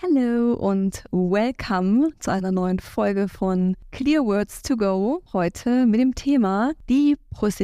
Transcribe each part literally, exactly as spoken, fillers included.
Hallo und welcome zu einer neuen Folge von Clear Words to Go. Heute mit dem Thema die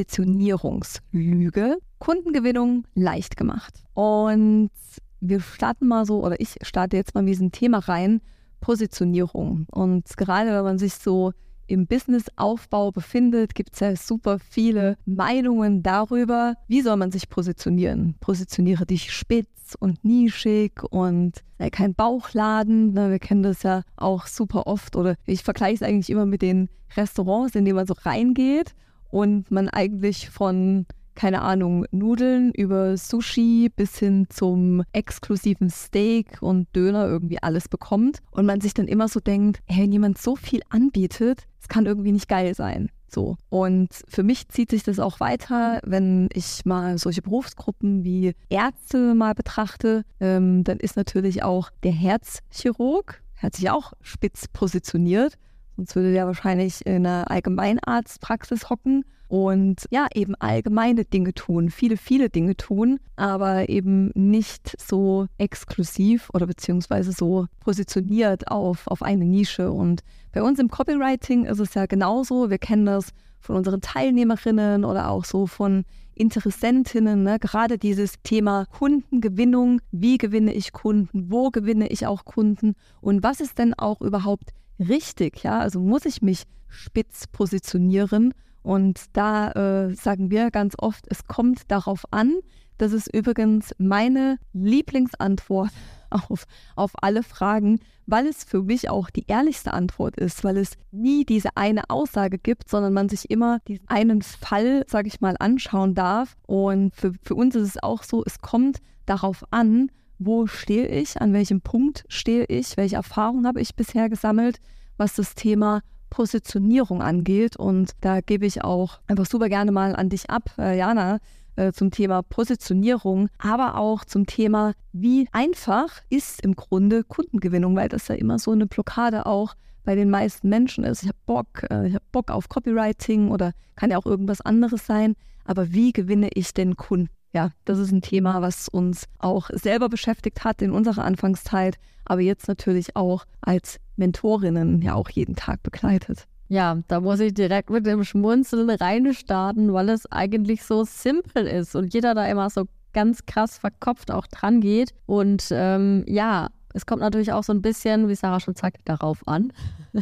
Positionierungslüge. Kundengewinnung leicht gemacht. Und wir starten mal so, oder ich starte jetzt mal in diesem Thema rein, Positionierung. Und gerade wenn man sich so im Businessaufbau befindet, gibt es ja super viele Meinungen darüber, wie soll man sich positionieren. Positioniere dich spitz und nischig und sei kein Bauchladen. Wir kennen das ja auch super oft, oder ich vergleiche es eigentlich immer mit den Restaurants, in denen man so reingeht und man eigentlich von, keine Ahnung, Nudeln über Sushi bis hin zum exklusiven Steak und Döner irgendwie alles bekommt und man sich dann immer so denkt, hey, wenn jemand so viel anbietet, es kann irgendwie nicht geil sein. So. Und für mich zieht sich das auch weiter, wenn ich mal solche Berufsgruppen wie Ärzte mal betrachte, ähm, dann ist natürlich auch der Herzchirurg, hat sich auch spitz positioniert, sonst würde der wahrscheinlich in einer Allgemeinarztpraxis hocken und ja, eben allgemeine Dinge tun, viele, viele Dinge tun, aber eben nicht so exklusiv oder beziehungsweise so positioniert auf, auf eine Nische. Und bei uns im Copywriting ist es ja genauso, wir kennen das von unseren Teilnehmerinnen oder auch so von Interessentinnen, ne? Gerade dieses Thema Kundengewinnung, wie gewinne ich Kunden, wo gewinne ich auch Kunden und was ist denn auch überhaupt richtig, ja, also muss ich mich spitz positionieren. Und da äh, sagen wir ganz oft, es kommt darauf an. Das ist übrigens meine Lieblingsantwort auf, auf alle Fragen, weil es für mich auch die ehrlichste Antwort ist, weil es nie diese eine Aussage gibt, sondern man sich immer diesen einen Fall, sage ich mal, anschauen darf. Und für, für uns ist es auch so, es kommt darauf an, wo stehe ich, an welchem Punkt stehe ich, welche Erfahrungen habe ich bisher gesammelt, was das Thema Positionierung angeht. Und da gebe ich auch einfach super gerne mal an dich ab, äh, Jana, äh, zum Thema Positionierung, aber auch zum Thema, wie einfach ist im Grunde Kundengewinnung, weil das ja immer so eine Blockade auch bei den meisten Menschen ist. Ich habe Bock, äh, ich habe Bock auf Copywriting oder kann ja auch irgendwas anderes sein, aber wie gewinne ich denn Kunden? Ja, das ist ein Thema, was uns auch selber beschäftigt hat in unserer Anfangszeit, aber jetzt natürlich auch als Mentorinnen ja auch jeden Tag begleitet. Ja, da muss ich direkt mit dem Schmunzeln reinstarten, weil es eigentlich so simpel ist und jeder da immer so ganz krass verkopft auch dran geht. Und ähm, ja, es kommt natürlich auch so ein bisschen, wie Sarah schon sagt, darauf an,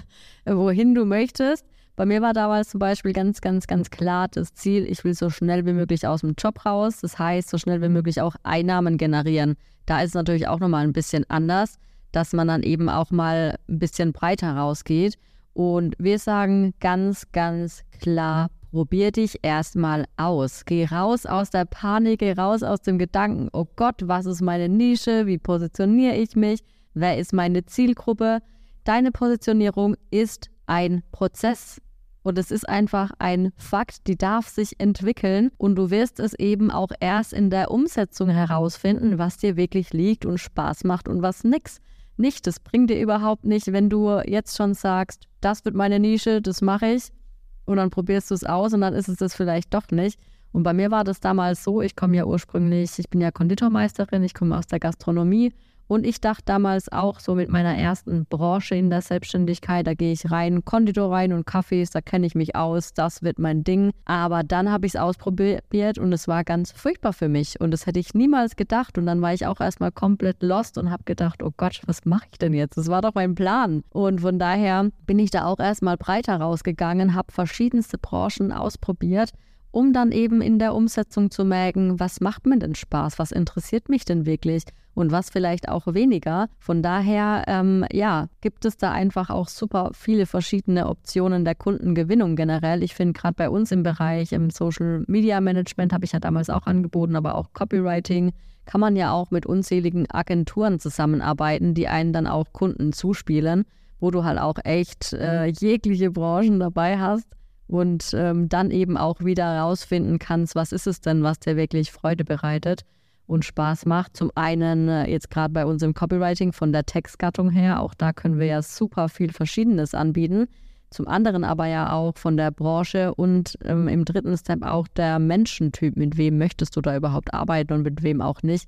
wohin du möchtest. Bei mir war damals zum Beispiel ganz, ganz, ganz klar das Ziel, ich will so schnell wie möglich aus dem Job raus. Das heißt, so schnell wie möglich auch Einnahmen generieren. Da ist es natürlich auch nochmal ein bisschen anders, dass man dann eben auch mal ein bisschen breiter rausgeht. Und wir sagen ganz, ganz klar, probier dich erstmal aus. Geh raus aus der Panik, geh raus aus dem Gedanken, oh Gott, was ist meine Nische, wie positioniere ich mich, wer ist meine Zielgruppe. Deine Positionierung ist ein Prozess. Und es ist einfach ein Fakt, die darf sich entwickeln und du wirst es eben auch erst in der Umsetzung herausfinden, was dir wirklich liegt und Spaß macht und was nix. Nicht, das bringt dir überhaupt nicht, wenn du jetzt schon sagst, das wird meine Nische, das mache ich und dann probierst du es aus und dann ist es das vielleicht doch nicht. Und bei mir war das damals so, ich komme ja ursprünglich, ich bin ja Konditormeisterin, ich komme aus der Gastronomie. Und ich dachte damals auch so mit meiner ersten Branche in der Selbstständigkeit, da gehe ich rein, Konditor rein und Kaffees, da kenne ich mich aus, das wird mein Ding. Aber dann habe ich es ausprobiert und es war ganz furchtbar für mich und das hätte ich niemals gedacht. Und dann war ich auch erstmal komplett lost und habe gedacht, oh Gott, was mache ich denn jetzt? Das war doch mein Plan. Und von daher bin ich da auch erstmal breiter rausgegangen, habe verschiedenste Branchen ausprobiert, um dann eben in der Umsetzung zu merken, was macht mir denn Spaß, was interessiert mich denn wirklich und was vielleicht auch weniger. Von daher, ähm, ja, gibt es da einfach auch super viele verschiedene Optionen der Kundengewinnung generell. Ich finde gerade bei uns im Bereich im Social Media Management, habe ich ja damals auch angeboten, aber auch Copywriting, kann man ja auch mit unzähligen Agenturen zusammenarbeiten, die einen dann auch Kunden zuspielen, wo du halt auch echt äh, jegliche Branchen dabei hast. Und ähm, dann eben auch wieder herausfinden kannst, was ist es denn, was dir wirklich Freude bereitet und Spaß macht. Zum einen äh, jetzt gerade bei uns im Copywriting von der Textgattung her, auch da können wir ja super viel Verschiedenes anbieten. Zum anderen aber ja auch von der Branche und ähm, im dritten Step auch der Menschentyp, mit wem möchtest du da überhaupt arbeiten und mit wem auch nicht.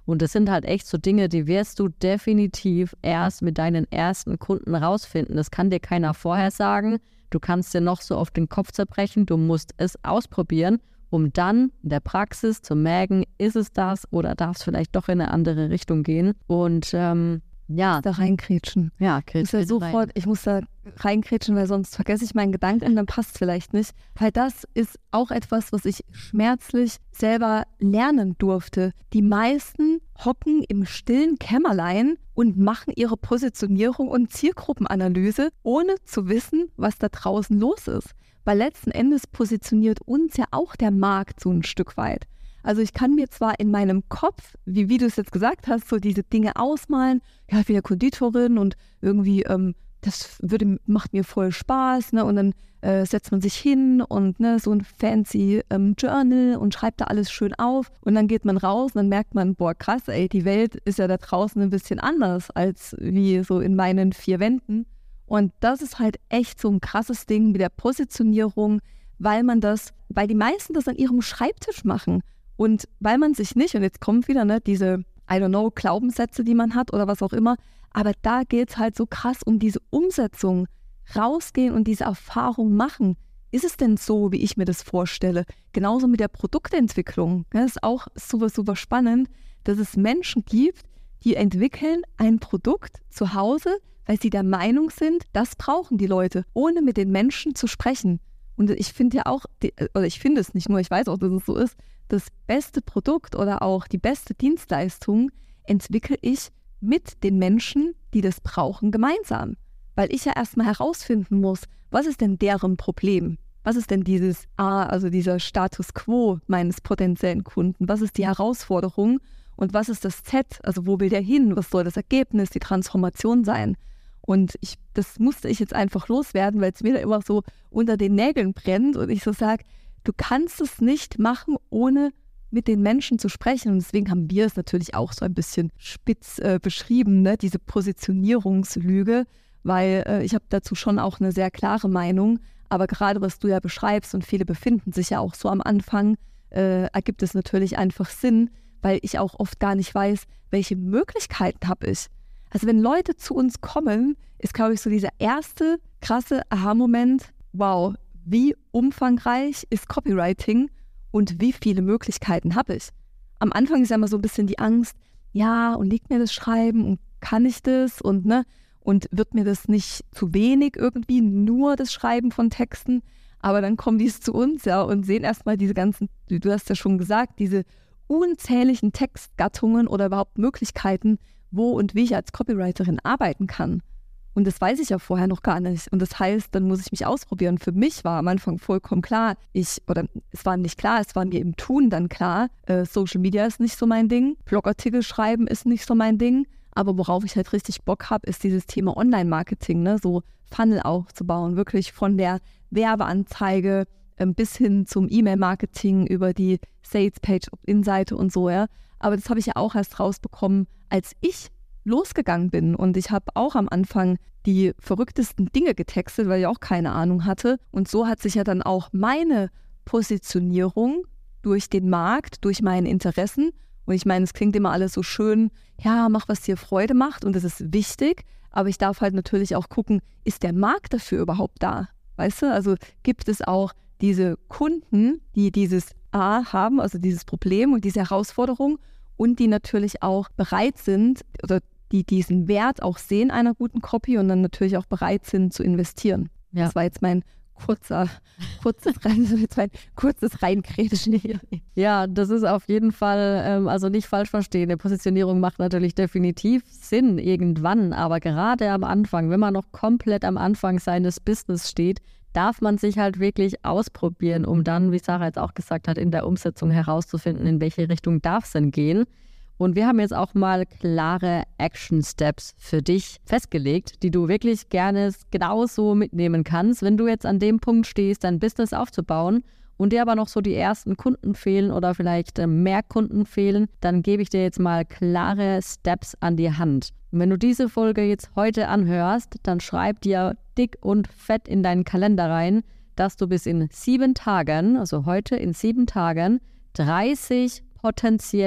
Und das sind halt echt so Dinge, die wirst du definitiv erst mit deinen ersten Kunden rausfinden. Das kann dir keiner vorher sagen. Du kannst dir noch so auf den Kopf zerbrechen. Du musst es ausprobieren, um dann in der Praxis zu merken, ist es das oder darf es vielleicht doch in eine andere Richtung gehen. Und ähm, ja. Da reinkrätschen. Ja, ich muss da sofort, rein. ich muss da reinkrätschen, weil sonst vergesse ich meinen Gedanken und dann passt es vielleicht nicht. Weil das ist auch etwas, was ich schmerzlich selber lernen durfte. Die meisten hocken im stillen Kämmerlein und machen ihre Positionierung und Zielgruppenanalyse, ohne zu wissen, was da draußen los ist. Weil letzten Endes positioniert uns ja auch der Markt so ein Stück weit. Also ich kann mir zwar in meinem Kopf, wie, wie du es jetzt gesagt hast, so diese Dinge ausmalen, ja, ich bin ja Konditorin und irgendwie, ähm, das würde, macht mir voll Spaß, ne? Und dann äh, setzt man sich hin und ne, so ein fancy ähm, Journal und schreibt da alles schön auf und dann geht man raus und dann merkt man, boah krass, ey, die Welt ist ja da draußen ein bisschen anders als wie so in meinen vier Wänden. Und das ist halt echt so ein krasses Ding mit der Positionierung, weil man das, weil die meisten das an ihrem Schreibtisch machen. Und weil man sich nicht, und jetzt kommt wieder ne, diese, I don't know, Glaubenssätze, die man hat oder was auch immer, aber da geht es halt so krass um diese Umsetzung, rausgehen und diese Erfahrung machen. Ist es denn so, wie ich mir das vorstelle? Genauso mit der Produktentwicklung. Das ist auch super, super spannend, dass es Menschen gibt, die entwickeln ein Produkt zu Hause, weil sie der Meinung sind, das brauchen die Leute, ohne mit den Menschen zu sprechen. Und ich finde ja auch, oder ich finde es nicht nur, ich weiß auch, dass es so ist, das beste Produkt oder auch die beste Dienstleistung entwickle ich mit den Menschen, die das brauchen, gemeinsam. Weil ich ja erstmal herausfinden muss, was ist denn deren Problem? Was ist denn dieses A, also dieser Status Quo meines potenziellen Kunden? Was ist die Herausforderung? Und was ist das Z? Also wo will der hin? Was soll das Ergebnis, die Transformation sein? Und ich, das musste ich jetzt einfach loswerden, weil es mir da immer so unter den Nägeln brennt und ich so sage, du kannst es nicht machen, ohne mit den Menschen zu sprechen. Und deswegen haben wir es natürlich auch so ein bisschen spitz äh, beschrieben, ne? Diese Positionierungslüge, weil äh, ich habe dazu schon auch eine sehr klare Meinung. Aber gerade was du ja beschreibst und viele befinden sich ja auch so am Anfang, äh, ergibt es natürlich einfach Sinn, weil ich auch oft gar nicht weiß, welche Möglichkeiten habe ich. Also wenn Leute zu uns kommen, ist, glaube ich, so dieser erste krasse Aha-Moment, wow, wie umfangreich ist Copywriting und wie viele Möglichkeiten habe ich? Am Anfang ist ja immer so ein bisschen die Angst, ja, und liegt mir das Schreiben und kann ich das und ne, und wird mir das nicht zu wenig irgendwie, nur das Schreiben von Texten? Aber dann kommen die zu uns, ja, und sehen erstmal diese ganzen, du hast ja schon gesagt, diese unzähligen Textgattungen oder überhaupt Möglichkeiten, wo und wie ich als Copywriterin arbeiten kann. Und das weiß ich ja vorher noch gar nicht. Und das heißt, dann muss ich mich ausprobieren. Für mich war am Anfang vollkommen klar, ich, oder es war nicht klar, es war mir im Tun dann klar, äh, Social Media ist nicht so mein Ding, Blogartikel schreiben ist nicht so mein Ding, aber worauf ich halt richtig Bock habe, ist dieses Thema Online-Marketing, ne? So Funnel aufzubauen, wirklich von der Werbeanzeige äh, bis hin zum E-Mail-Marketing über die Sales-Page, Opt-in-Seite und so, ja. Aber das habe ich ja auch erst rausbekommen, als ich losgegangen bin. Und ich habe auch am Anfang die verrücktesten Dinge getextet, weil ich auch keine Ahnung hatte. Und so hat sich ja dann auch meine Positionierung durch den Markt, durch meine Interessen, und ich meine, es klingt immer alles so schön, ja, mach, was dir Freude macht und das ist wichtig, aber ich darf halt natürlich auch gucken, ist der Markt dafür überhaupt da? Weißt du, also gibt es auch diese Kunden, die dieses A haben, also dieses Problem und diese Herausforderung und die natürlich auch bereit sind oder die diesen Wert auch sehen einer guten Copy und dann natürlich auch bereit sind zu investieren. Ja. Das war jetzt mein kurzer, kurzes, rein, jetzt mein kurzes Reinkrätschen hier. Ja, das ist auf jeden Fall, ähm, also nicht falsch verstehen, eine Positionierung macht natürlich definitiv Sinn irgendwann, aber gerade am Anfang, wenn man noch komplett am Anfang seines Business steht, darf man sich halt wirklich ausprobieren, um dann, wie Sarah jetzt auch gesagt hat, in der Umsetzung herauszufinden, in welche Richtung darf es denn gehen. Und wir haben jetzt auch mal klare Action-Steps für dich festgelegt, die du wirklich gerne genauso mitnehmen kannst, wenn du jetzt an dem Punkt stehst, dein Business aufzubauen und dir aber noch so die ersten Kunden fehlen oder vielleicht mehr Kunden fehlen, dann gebe ich dir jetzt mal klare Steps an die Hand. Und wenn du diese Folge jetzt heute anhörst, dann schreib dir dick und fett in deinen Kalender rein, dass du bis in sieben Tagen, also heute in sieben Tagen, dreißig potenzielle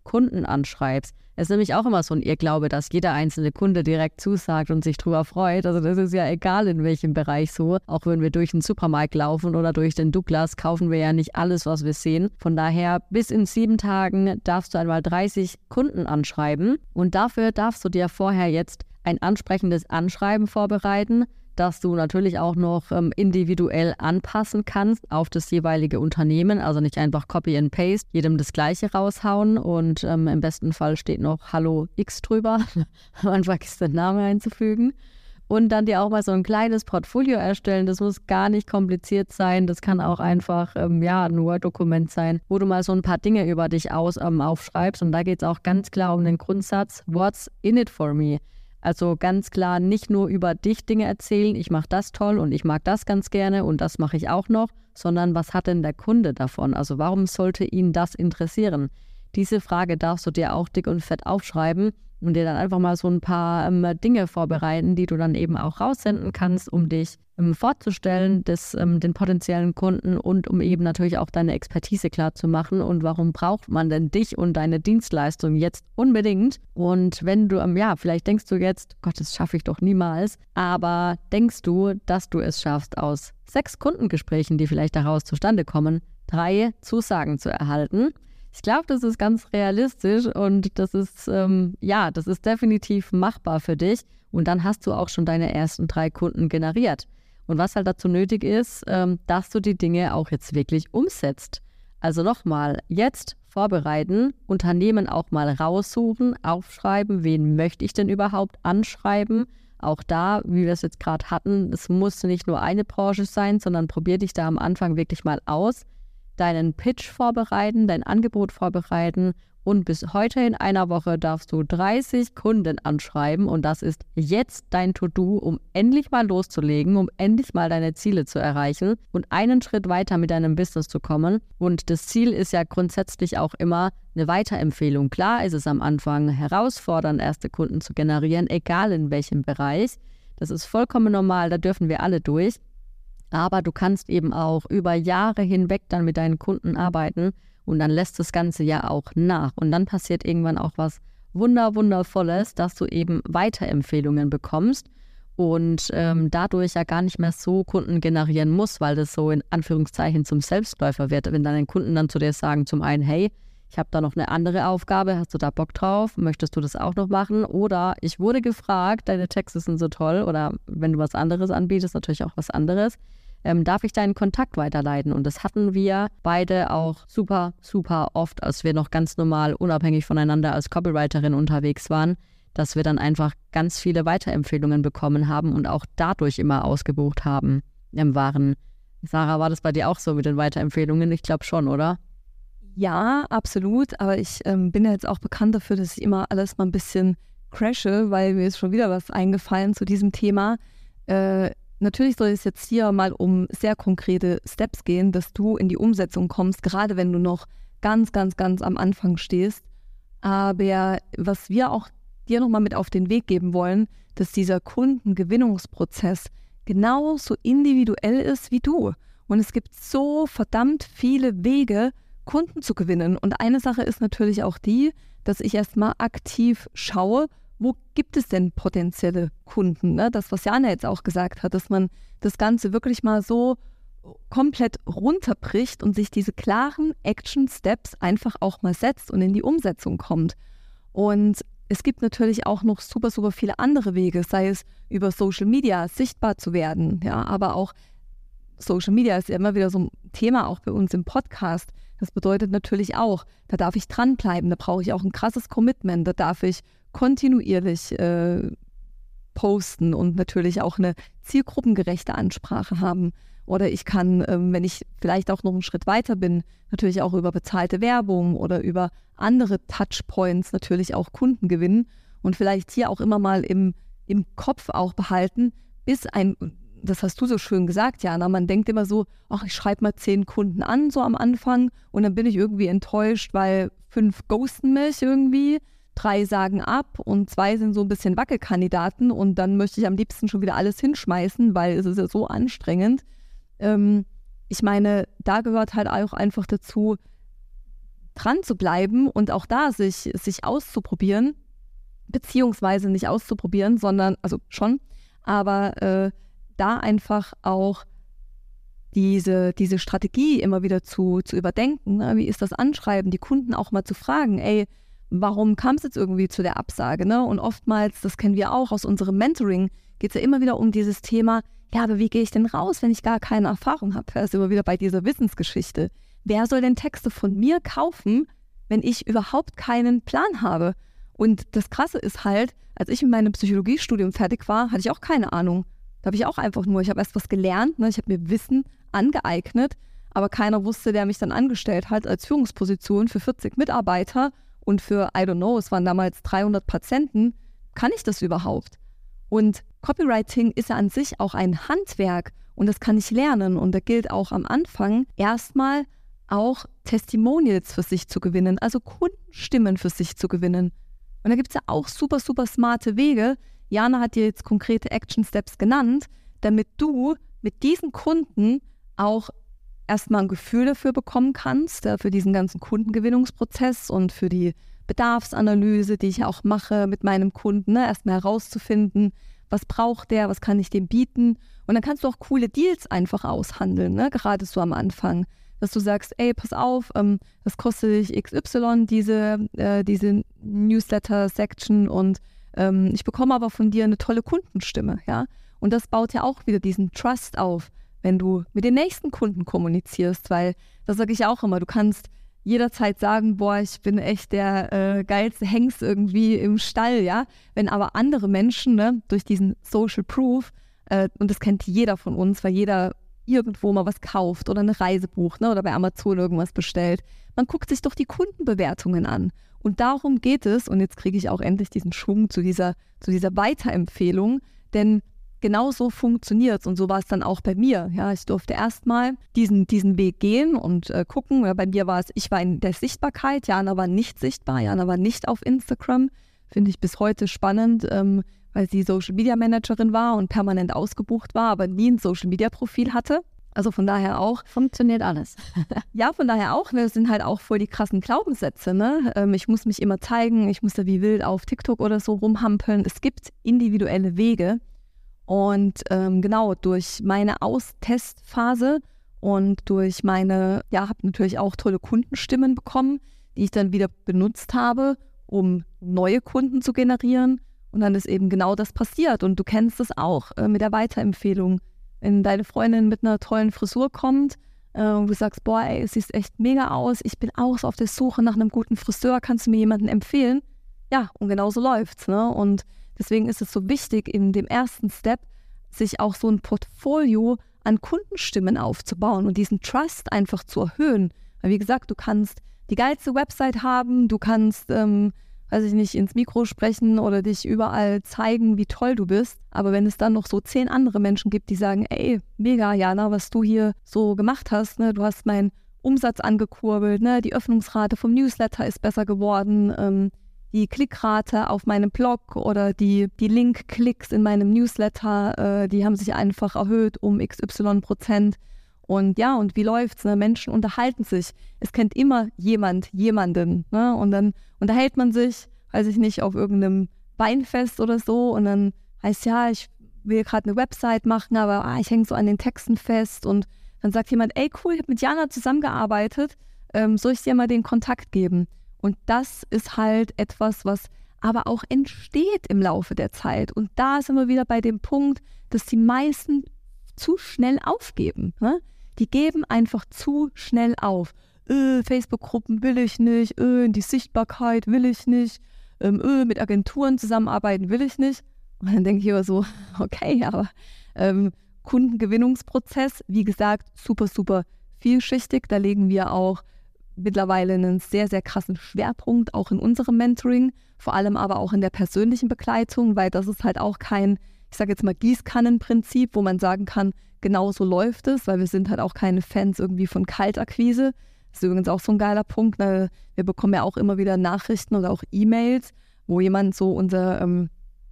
Kunden anschreibst. Es ist nämlich auch immer so ein Irrglaube, dass jeder einzelne Kunde direkt zusagt und sich drüber freut. Also das ist ja egal in welchem Bereich so. Auch wenn wir durch den Supermarkt laufen oder durch den Douglas, kaufen wir ja nicht alles, was wir sehen. Von daher, bis in sieben Tagen darfst du einmal dreißig Kunden anschreiben. Und dafür darfst du dir vorher jetzt ein ansprechendes Anschreiben vorbereiten, das du natürlich auch noch ähm, individuell anpassen kannst auf das jeweilige Unternehmen. Also nicht einfach Copy and Paste, jedem das Gleiche raushauen und ähm, im besten Fall steht noch Hallo X drüber. Man vergisst den Namen einzufügen. Und dann dir auch mal so ein kleines Portfolio erstellen. Das muss gar nicht kompliziert sein. Das kann auch einfach ähm, ja, ein Word-Dokument sein, wo du mal so ein paar Dinge über dich aus, ähm, aufschreibst. Und da geht es auch ganz klar um den Grundsatz, what's in it for me? Also ganz klar nicht nur über dich Dinge erzählen, ich mache das toll und ich mag das ganz gerne und das mache ich auch noch, sondern was hat denn der Kunde davon? Also warum sollte ihn das interessieren? Diese Frage darfst du dir auch dick und fett aufschreiben und dir dann einfach mal so ein paar ähm, Dinge vorbereiten, die du dann eben auch raussenden kannst, um dich ähm, vorzustellen, des, ähm, den potenziellen Kunden und um eben natürlich auch deine Expertise klar zu machen und warum braucht man denn dich und deine Dienstleistung jetzt unbedingt. Und wenn du, ähm, ja, vielleicht denkst du jetzt, Gott, das schaffe ich doch niemals, aber denkst du, dass du es schaffst, aus sechs Kundengesprächen, die vielleicht daraus zustande kommen, drei Zusagen zu erhalten? Ich glaube, das ist ganz realistisch und das ist, ähm, ja, das ist definitiv machbar für dich. Und dann hast du auch schon deine ersten drei Kunden generiert. Und was halt dazu nötig ist, ähm, dass du die Dinge auch jetzt wirklich umsetzt. Also nochmal, jetzt vorbereiten, Unternehmen auch mal raussuchen, aufschreiben, wen möchte ich denn überhaupt anschreiben. Auch da, wie wir es jetzt gerade hatten, es muss nicht nur eine Branche sein, sondern probier dich da am Anfang wirklich mal aus. Deinen Pitch vorbereiten, dein Angebot vorbereiten und bis heute in einer Woche darfst du dreißig Kunden anschreiben und das ist jetzt dein To-Do, um endlich mal loszulegen, um endlich mal deine Ziele zu erreichen und einen Schritt weiter mit deinem Business zu kommen. Und das Ziel ist ja grundsätzlich auch immer eine Weiterempfehlung. Klar ist es am Anfang herausfordernd, erste Kunden zu generieren, egal in welchem Bereich. Das ist vollkommen normal, da dürfen wir alle durch. Aber du kannst eben auch über Jahre hinweg dann mit deinen Kunden arbeiten und dann lässt das Ganze ja auch nach. Und dann passiert irgendwann auch was Wunder, Wundervolles, dass du eben Weiterempfehlungen bekommst und ähm, dadurch ja gar nicht mehr so Kunden generieren musst, weil das so in Anführungszeichen zum Selbstläufer wird. Wenn deine Kunden dann zu dir sagen, zum einen, hey, ich habe da noch eine andere Aufgabe, hast du da Bock drauf? Möchtest du das auch noch machen? Oder ich wurde gefragt, deine Texte sind so toll oder wenn du was anderes anbietest, natürlich auch was anderes. Ähm, darf ich deinen Kontakt weiterleiten? Und das hatten wir beide auch super, super oft, als wir noch ganz normal unabhängig voneinander als Copywriterin unterwegs waren, dass wir dann einfach ganz viele Weiterempfehlungen bekommen haben und auch dadurch immer ausgebucht haben im Waren. Sarah, war das bei dir auch so mit den Weiterempfehlungen? Ich glaube schon, oder? Ja, absolut. Aber ich ähm, bin ja jetzt auch bekannt dafür, dass ich immer alles mal ein bisschen crashe, weil mir ist schon wieder was eingefallen zu diesem Thema. Äh, Natürlich soll es jetzt hier mal um sehr konkrete Steps gehen, dass du in die Umsetzung kommst, gerade wenn du noch ganz, ganz, ganz am Anfang stehst. Aber was wir auch dir nochmal mit auf den Weg geben wollen, dass dieser Kundengewinnungsprozess genauso individuell ist wie du. Und es gibt so verdammt viele Wege, Kunden zu gewinnen. Und eine Sache ist natürlich auch die, dass ich erstmal aktiv schaue, wo gibt es denn potenzielle Kunden? Ne? Das, was Jana jetzt auch gesagt hat, dass man das Ganze wirklich mal so komplett runterbricht und sich diese klaren Action-Steps einfach auch mal setzt und in die Umsetzung kommt. Und es gibt natürlich auch noch super, super viele andere Wege, sei es über Social Media sichtbar zu werden, ja, aber auch Social Media ist ja immer wieder so ein Thema auch bei uns im Podcast. Das bedeutet natürlich auch, da darf ich dranbleiben, da brauche ich auch ein krasses Commitment, da darf ich kontinuierlich äh, posten und natürlich auch eine zielgruppengerechte Ansprache haben. Oder ich kann, ähm, wenn ich vielleicht auch noch einen Schritt weiter bin, natürlich auch über bezahlte Werbung oder über andere Touchpoints natürlich auch Kunden gewinnen und vielleicht hier auch immer mal im, im Kopf auch behalten, bis ein, das hast du so schön gesagt, Jana, man denkt immer so, ach, ich schreibe mal zehn Kunden an, so am Anfang und dann bin ich irgendwie enttäuscht, weil fünf ghosten mich irgendwie. Drei sagen ab und zwei sind so ein bisschen Wackelkandidaten und dann möchte ich am liebsten schon wieder alles hinschmeißen, weil es ist ja so anstrengend. Ähm, ich meine, da gehört halt auch einfach dazu, dran zu bleiben und auch da sich, sich auszuprobieren, beziehungsweise nicht auszuprobieren, sondern, also schon, aber äh, da einfach auch diese, diese Strategie immer wieder zu, zu überdenken. Ne? Wie ist das Anschreiben, die Kunden auch mal zu fragen, ey, warum kam es jetzt irgendwie zu der Absage? Ne? Und oftmals, das kennen wir auch aus unserem Mentoring, geht es ja immer wieder um dieses Thema, ja, aber wie gehe ich denn raus, wenn ich gar keine Erfahrung habe? Da ist immer wieder bei dieser Wissensgeschichte. Wer soll denn Texte von mir kaufen, wenn ich überhaupt keinen Plan habe? Und das Krasse ist halt, als ich mit meinem Psychologiestudium fertig war, hatte ich auch keine Ahnung. Da habe ich auch einfach nur, ich habe erst was gelernt, ne? Ich habe mir Wissen angeeignet, aber keiner wusste, der mich dann angestellt hat als Führungsposition für vierzig Mitarbeiter und für, I don't know, es waren damals dreihundert Patienten. Kann ich das überhaupt? Und Copywriting ist ja an sich auch ein Handwerk und das kann ich lernen. Und da gilt auch am Anfang erstmal auch Testimonials für sich zu gewinnen, also Kundenstimmen für sich zu gewinnen. Und da gibt es ja auch super, super smarte Wege. Jana hat dir jetzt konkrete Action Steps genannt, damit du mit diesen Kunden auch erstmal ein Gefühl dafür bekommen kannst, äh, für diesen ganzen Kundengewinnungsprozess und für die Bedarfsanalyse, die ich auch mache mit meinem Kunden, ne? Erstmal herauszufinden, was braucht der, was kann ich dem bieten. Und dann kannst du auch coole Deals einfach aushandeln, ne? Gerade so am Anfang, dass du sagst, ey, pass auf, ähm, das kostet dich X Y, diese, äh, diese Newsletter-Section und ähm, ich bekomme aber von dir eine tolle Kundenstimme, ja. Und das baut ja auch wieder diesen Trust auf, wenn du mit den nächsten Kunden kommunizierst, weil, das sage ich auch immer, du kannst jederzeit sagen, boah, ich bin echt der äh, geilste Hengst irgendwie im Stall, ja. Wenn aber andere Menschen, ne, durch diesen Social Proof, äh, und das kennt jeder von uns, weil jeder irgendwo mal was kauft oder eine Reise bucht, ne, oder bei Amazon irgendwas bestellt, man guckt sich doch die Kundenbewertungen an. Und darum geht es, und jetzt kriege ich auch endlich diesen Schwung zu dieser, zu dieser Weiterempfehlung, denn genau so funktioniert es und so war es dann auch bei mir. Ja, ich durfte erstmal diesen, diesen Weg gehen und äh, gucken. Ja, bei mir war es, ich war in der Sichtbarkeit, Jana war nicht sichtbar, Jana war nicht auf Instagram. Finde ich bis heute spannend, ähm, weil sie Social Media Managerin war und permanent ausgebucht war, aber nie ein Social Media Profil hatte. Also von daher auch. Funktioniert alles. Ja, von daher auch. Das sind halt auch voll die krassen Glaubenssätze. Ne? Ähm, ich muss mich immer zeigen, ich muss da wie wild auf TikTok oder so rumhampeln. Es gibt individuelle Wege. Und ähm, genau, durch meine Austestphase und durch meine, ja, habe natürlich auch tolle Kundenstimmen bekommen, die ich dann wieder benutzt habe, um neue Kunden zu generieren. Und dann ist eben genau das passiert. Und du kennst es auch äh, mit der Weiterempfehlung. Wenn deine Freundin mit einer tollen Frisur kommt äh, und du sagst, boah, ey, es sieht echt mega aus, ich bin auch so auf der Suche nach einem guten Friseur, kannst du mir jemanden empfehlen? Ja, und genau so läuft's, ne? Und deswegen ist es so wichtig, in dem ersten Step sich auch so ein Portfolio an Kundenstimmen aufzubauen und diesen Trust einfach zu erhöhen. Weil wie gesagt, du kannst die geilste Website haben, du kannst, ähm, weiß ich nicht, ins Mikro sprechen oder dich überall zeigen, wie toll du bist. Aber wenn es dann noch so zehn andere Menschen gibt, die sagen, ey, mega, Jana, was du hier so gemacht hast, ne? Du hast meinen Umsatz angekurbelt, ne? Die Öffnungsrate vom Newsletter ist besser geworden, ähm, die Klickrate auf meinem Blog oder die, die Link-Klicks in meinem Newsletter, äh, die haben sich einfach erhöht um X Y Prozent. Und ja, und wie läuft's? Ne? Menschen unterhalten sich. Es kennt immer jemand jemanden. Ne? Und dann unterhält man sich, weiß ich nicht, auf irgendeinem Weinfest oder so. Und dann heißt ja, ich will gerade eine Website machen, aber ah, ich hänge so an den Texten fest. Und dann sagt jemand, ey cool, ich habe mit Jana zusammengearbeitet, ähm, soll ich dir mal den Kontakt geben? Und das ist halt etwas, was aber auch entsteht im Laufe der Zeit. Und da sind wir wieder bei dem Punkt, dass die meisten zu schnell aufgeben. Ne? Die geben einfach zu schnell auf. Äh, Facebook-Gruppen will ich nicht, äh, in die Sichtbarkeit will ich nicht, ähm, äh, mit Agenturen zusammenarbeiten will ich nicht. Und dann denke ich immer so, okay, aber ähm, Kundengewinnungsprozess, wie gesagt, super, super vielschichtig. Da legen wir auch mittlerweile einen sehr, sehr krassen Schwerpunkt, auch in unserem Mentoring, vor allem aber auch in der persönlichen Begleitung, weil das ist halt auch kein, ich sage jetzt mal, Gießkannenprinzip, wo man sagen kann, genau so läuft es, weil wir sind halt auch keine Fans irgendwie von Kaltakquise. Das ist übrigens auch so ein geiler Punkt. Ne? Wir bekommen ja auch immer wieder Nachrichten oder auch E-Mails, wo jemand so unser ähm,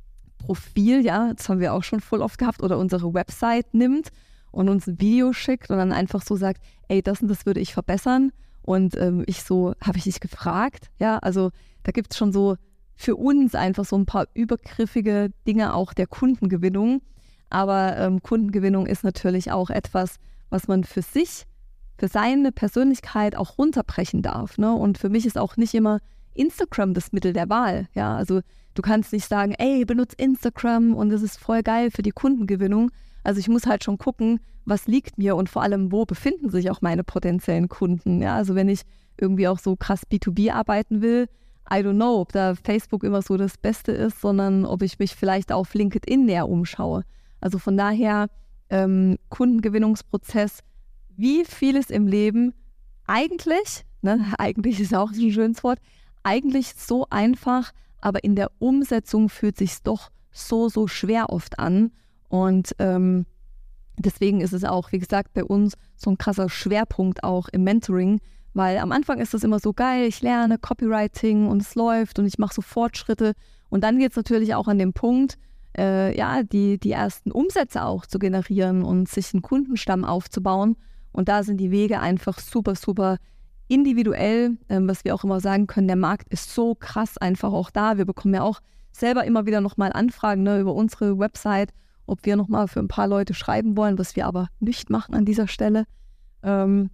Profil, ja, das haben wir auch schon voll oft gehabt, oder unsere Website nimmt und uns ein Video schickt und dann einfach so sagt, ey, das und das würde ich verbessern. Und ähm, ich so, habe ich dich gefragt? Ja, also da gibt es schon so für uns einfach so ein paar übergriffige Dinge auch der Kundengewinnung. Aber ähm, Kundengewinnung ist natürlich auch etwas, was man für sich, für seine Persönlichkeit auch runterbrechen darf. Ne? Und für mich ist auch nicht immer Instagram das Mittel der Wahl. Ja, also du kannst nicht sagen, ey, benutz Instagram und das ist voll geil für die Kundengewinnung. Also ich muss halt schon gucken, was liegt mir und vor allem, wo befinden sich auch meine potenziellen Kunden. Ja, also wenn ich irgendwie auch so krass B zwei B arbeiten will, I don't know, ob da Facebook immer so das Beste ist, sondern ob ich mich vielleicht auf LinkedIn näher umschaue. Also von daher, ähm, Kundengewinnungsprozess, wie vieles im Leben, eigentlich, ne, eigentlich ist auch ein schönes Wort, eigentlich so einfach, aber in der Umsetzung fühlt sich doch so, so schwer oft an. Und ähm, deswegen ist es auch, wie gesagt, bei uns so ein krasser Schwerpunkt auch im Mentoring, weil am Anfang ist das immer so geil, ich lerne Copywriting und es läuft und ich mache so Fortschritte. Und dann geht es natürlich auch an den Punkt, äh, ja, die, die ersten Umsätze auch zu generieren und sich einen Kundenstamm aufzubauen. Und da sind die Wege einfach super, super individuell, ähm, was wir auch immer sagen können, der Markt ist so krass einfach auch da. Wir bekommen ja auch selber immer wieder nochmal Anfragen, ne, über unsere Website, ob wir nochmal für ein paar Leute schreiben wollen, was wir aber nicht machen an dieser Stelle. Ähm,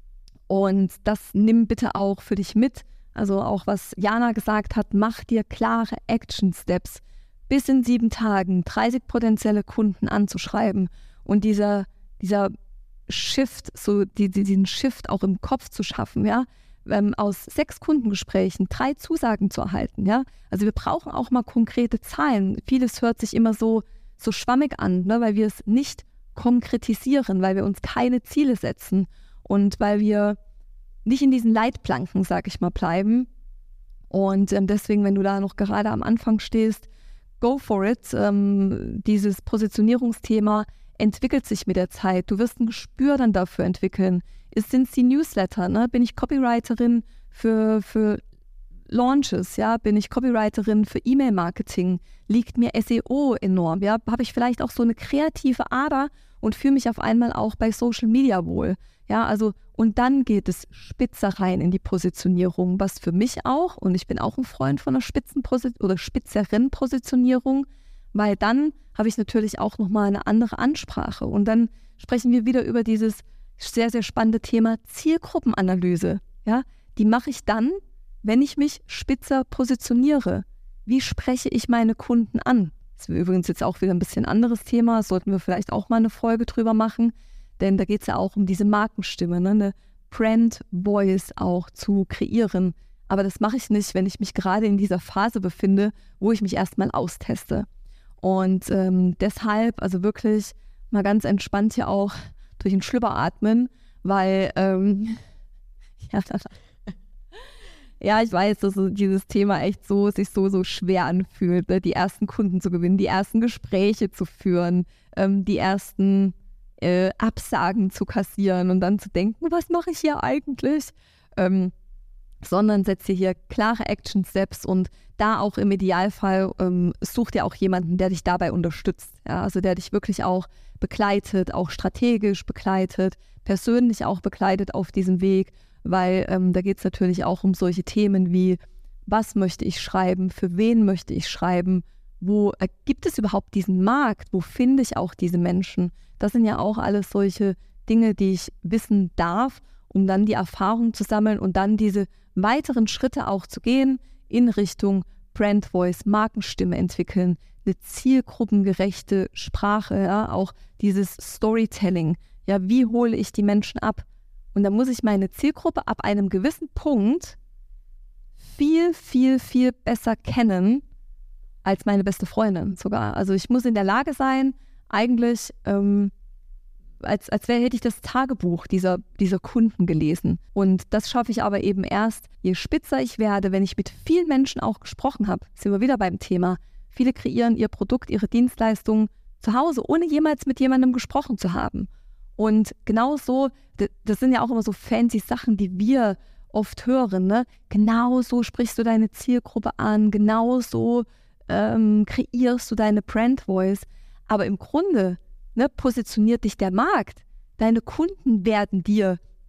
und das nimm bitte auch für dich mit. Also auch was Jana gesagt hat, mach dir klare Action-Steps, bis in sieben Tagen dreißig potenzielle Kunden anzuschreiben. Und dieser, dieser Shift, so die, die, diesen Shift auch im Kopf zu schaffen, ja, ähm, aus sechs Kundengesprächen drei Zusagen zu erhalten, ja. Also wir brauchen auch mal konkrete Zahlen. Vieles hört sich immer so, so schwammig an, ne, weil wir es nicht konkretisieren, weil wir uns keine Ziele setzen und weil wir nicht in diesen Leitplanken, sag ich mal, bleiben. Und ähm, deswegen, wenn du da noch gerade am Anfang stehst, go for it. Ähm, dieses Positionierungsthema entwickelt sich mit der Zeit. Du wirst ein Gespür dann dafür entwickeln. Sind es die Newsletter? Ne? Bin ich Copywriterin für, für Launches? Ja? Bin ich Copywriterin für E-Mail-Marketing? Liegt mir S E O enorm? Ja? Habe ich vielleicht auch so eine kreative Ader und fühle mich auf einmal auch bei Social Media wohl? Ja, also und dann geht es spitzer rein in die Positionierung, was für mich auch, und ich bin auch ein Freund von einer Spitzenposi- oder spitzeren Positionierung, weil dann habe ich natürlich auch nochmal eine andere Ansprache. Und dann sprechen wir wieder über dieses sehr, sehr spannende Thema Zielgruppenanalyse. Ja, die mache ich dann, wenn ich mich spitzer positioniere. Wie spreche ich meine Kunden an? Das ist übrigens jetzt auch wieder ein bisschen anderes Thema, sollten wir vielleicht auch mal eine Folge drüber machen. Denn da geht es ja auch um diese Markenstimme, ne? Eine Brand Voice auch zu kreieren. Aber das mache ich nicht, wenn ich mich gerade in dieser Phase befinde, wo ich mich erstmal austeste. Und ähm, deshalb, also wirklich mal ganz entspannt hier auch durch den Schlüpper atmen, weil, ähm, ja, ja, ich weiß, dass dieses Thema echt so, sich so, so schwer anfühlt, ne? Die ersten Kunden zu gewinnen, die ersten Gespräche zu führen, ähm, die ersten Äh, Absagen zu kassieren und dann zu denken, was mache ich hier eigentlich? Ähm, sondern setze hier klare Action-Steps und da auch im Idealfall ähm, such dir auch jemanden, der dich dabei unterstützt. Ja? Also der dich wirklich auch begleitet, auch strategisch begleitet, persönlich auch begleitet auf diesem Weg, weil ähm, da geht es natürlich auch um solche Themen wie, was möchte ich schreiben, für wen möchte ich schreiben, wo äh, gibt es überhaupt diesen Markt, wo finde ich auch diese Menschen? Das sind ja auch alles solche Dinge, die ich wissen darf, um dann die Erfahrung zu sammeln und dann diese weiteren Schritte auch zu gehen in Richtung Brand Voice, Markenstimme entwickeln, eine zielgruppengerechte Sprache, ja, auch dieses Storytelling. Ja, wie hole ich die Menschen ab? Und da muss ich meine Zielgruppe ab einem gewissen Punkt viel, viel, viel besser kennen als meine beste Freundin sogar. Also ich muss in der Lage sein, eigentlich, ähm, als, als wäre, hätte ich das Tagebuch dieser, dieser Kunden gelesen. Und das schaffe ich aber eben erst, je spitzer ich werde, wenn ich mit vielen Menschen auch gesprochen habe. Sind wir wieder beim Thema. Viele kreieren ihr Produkt, ihre Dienstleistung zu Hause, ohne jemals mit jemandem gesprochen zu haben. Und genau so, das sind ja auch immer so fancy Sachen, die wir oft hören, ne? Genau so sprichst du deine Zielgruppe an, genau so ähm, kreierst du deine Brand Voice. Aber im Grunde, ne, positioniert dich der Markt. Deine Kunden werden dir diese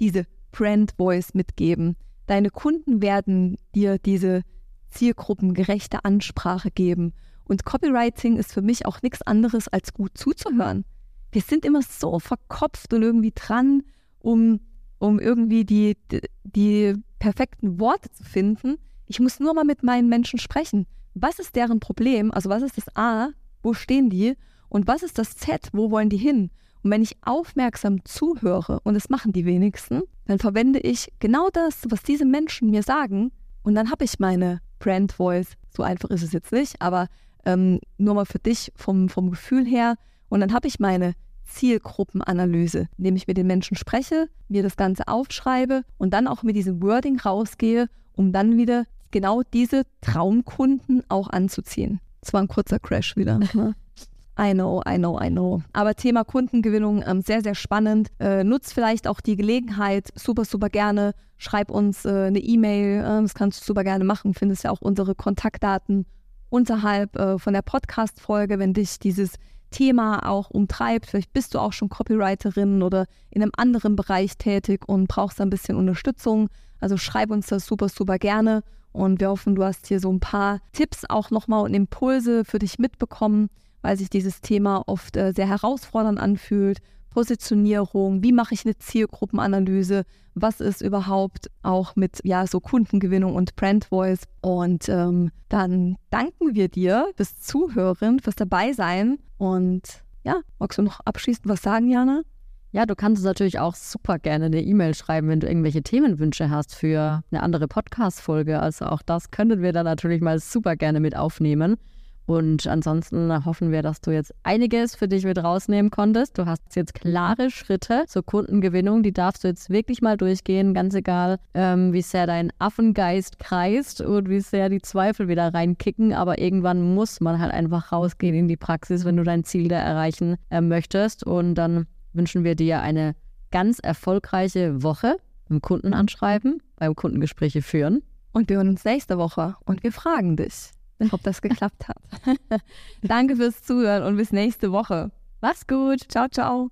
Brand Voice mitgeben. Deine Kunden werden dir diese zielgruppengerechte Ansprache geben. Und Copywriting ist für mich auch nichts anderes, als gut zuzuhören. Wir sind immer so verkopft und irgendwie dran, um, um irgendwie die, die, die perfekten Worte zu finden. Ich muss nur mal mit meinen Menschen sprechen. Was ist deren Problem? Also was ist das A? Wo stehen die? Und was ist das Z? Wo wollen die hin? Und wenn ich aufmerksam zuhöre, und das machen die wenigsten, dann verwende ich genau das, was diese Menschen mir sagen, und dann habe ich meine Brand Voice. So einfach ist es jetzt nicht, aber ähm, nur mal für dich vom, vom Gefühl her. Und dann habe ich meine Zielgruppenanalyse, indem ich mit den Menschen spreche, mir das Ganze aufschreibe und dann auch mit diesem Wording rausgehe, um dann wieder genau diese Traumkunden auch anzuziehen. Das war ein kurzer Crash wieder. I know, I know, I know. Aber Thema Kundengewinnung, ähm, sehr, sehr spannend. Äh, nutzt vielleicht auch die Gelegenheit, super, super gerne. Schreib uns äh, eine E-Mail, äh, das kannst du super gerne machen. Findest ja auch unsere Kontaktdaten unterhalb äh, von der Podcast-Folge, wenn dich dieses Thema auch umtreibt. Vielleicht bist du auch schon Copywriterin oder in einem anderen Bereich tätig und brauchst ein bisschen Unterstützung. Also schreib uns das super, super gerne. Und wir hoffen, du hast hier so ein paar Tipps auch nochmal und Impulse für dich mitbekommen, weil sich dieses Thema oft äh, sehr herausfordernd anfühlt. Positionierung, wie mache ich eine Zielgruppenanalyse, was ist überhaupt auch mit ja so Kundengewinnung und Brand Voice. Und ähm, dann danken wir dir fürs Zuhören, fürs Dabeisein. Und ja, magst du noch abschließend was sagen, Jana? Ja, du kannst uns natürlich auch super gerne eine E-Mail schreiben, wenn du irgendwelche Themenwünsche hast für eine andere Podcast-Folge. Also auch das können wir dann natürlich mal super gerne mit aufnehmen. Und ansonsten hoffen wir, dass du jetzt einiges für dich mit rausnehmen konntest. Du hast jetzt klare Schritte zur Kundengewinnung, die darfst du jetzt wirklich mal durchgehen, ganz egal, ähm, wie sehr dein Affengeist kreist und wie sehr die Zweifel wieder reinkicken. Aber irgendwann muss man halt einfach rausgehen in die Praxis, wenn du dein Ziel da erreichen äh, möchtest. Und dann wünschen wir dir eine ganz erfolgreiche Woche beim Kunden anschreiben, beim Kundengespräche führen. Und wir hören uns nächste Woche und wir fragen dich, ob das geklappt hat. Danke fürs Zuhören und bis nächste Woche. Mach's gut. Ciao, ciao.